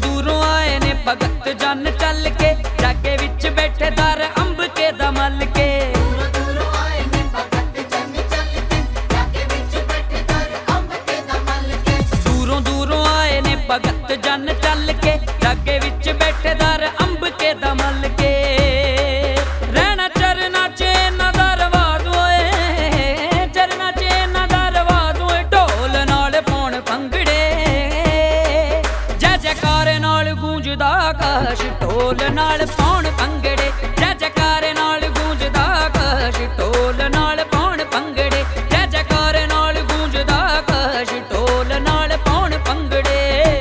दूरों आए ने भगत जन चल के, जागे विच बैठे दर अंब के दमल के। दूरों आए ने भगत जन चल के, जागे विच बैठे दर अंब के दमल के। दूरों आए ने भगत जन चल के, जागे विच बैठे दर अंब के दमल के। रहना चरना च इन्हां दा रवाज होए, चरना च इन्हां दा रवाज होए, ढोल नाल पाउण भंगड़े। जय जयकारे नाल गूंजदा आकाश, ढोल नाल पाउण भंगड़े। जय जयकारे नाल गूंजदा आकाश, ढोल नाल पाउण भंगड़े। जय जयकारे नाल गूंजदा आकाश, ढोल नाल पाउण भंगड़े।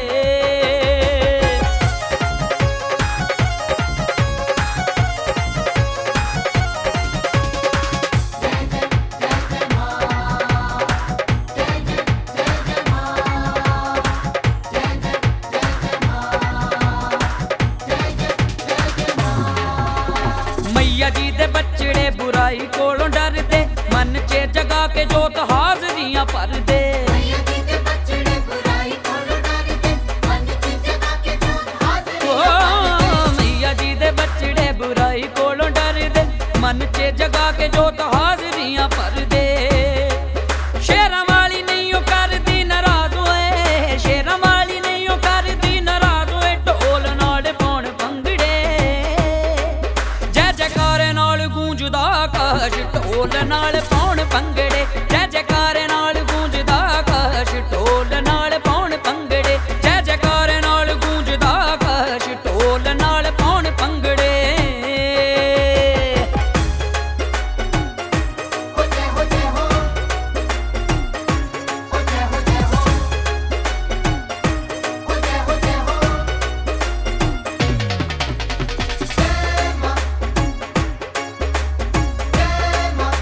मैया जी दे बछड़े बुराई कोलों डरदे, मन च जगा के जोत हाजरियां भरदे। मैया जी दे बछड़े बुराई कोलों डरदे, मन च जगा के जोत हाजरियां भरदे। मैया जी दे बछड़े बुराई कोलों डरदे, मन च जगा के जोत हाजरियां भरदे। शेरां वाली नहीं ओ करदी नाराज होए, शेरां वाली नहीं ओ करदी नाराज होए, ढोल नाल पाउण भंगड़े। जय जयकारे नाल गूंजदा आकाश, ढोल नाल पाउण भंगड़े। जय जयकारे नाल गूंजदा आकाश, ढोल नाल पाउण भंगड़े। जय जयकारे नाल गूंजदा आकाश, ढोल नाल पाउण भंगड़े। हो जय हो जय हो, हो जय हो जय हो, हो जय हो जय हो। जय मां, जय मां।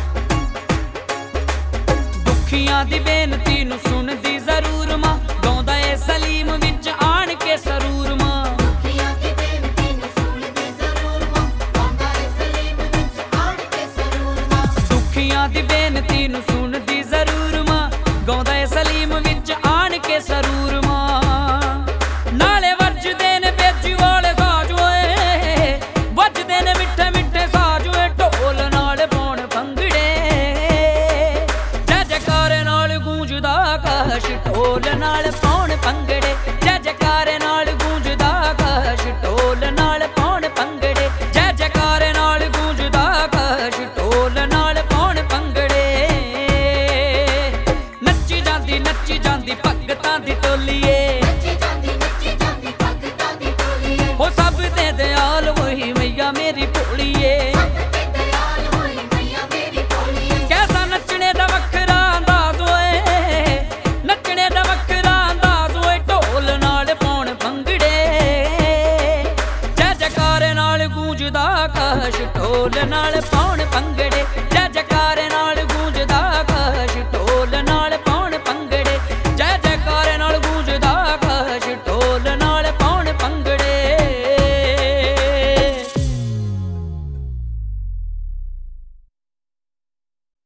दुखियां दी बेनती नूं सुणदी जरूर मां, गाउंदा ए सलीम विच आण के सरूर मां। दुखियां दी बेनती नूं सुणदी जरूर मां, गाउंदा ए सलीम विच आण के सरूर मां। दुखियां दी बेनती नूं सुणदी जरूर मां, गाउंदा ए सलीम विच आण के सरूर मां। नाले वजदे ने बेजी वाले साज होए, वजदे ने मिठे मिठे साज होए, ढोल नाल पाउण भंगड़े। जय जयकारे नाल गूंजदा आकाश, ढोल नाल पाउण भंगड़े। जय जयकारे नाल गूंजदा आकाश, ढोल नाल पाउण भंगड़े। जय जयकारे नाल गूंजदा आकाश, ढोल नाल पाउण भंगड़े। नच्ची जांदी भगतां दी टोलीए, नੱਚੀ ਜਾਂਦੀ ਭਗਤਾਂ ਦੀ ਟੋਲੀਏ। हो सब दे दयाल वही मैया मेरी भोलीए। ਸਭ ਤੇ ਦਇਆਲ ਹੋਈ ਮਈਆ ਮੇਰੀ ਭੋਲੀਏ। कैसा नचने दा वखरा अंदाज होए, नचने दा वखरा अंदाज होए, ढोल नाल पाउण भंगड़े। जय जयकारे नाल गूंजदा आकाश, ढोल नाल पाउण भंगड़े।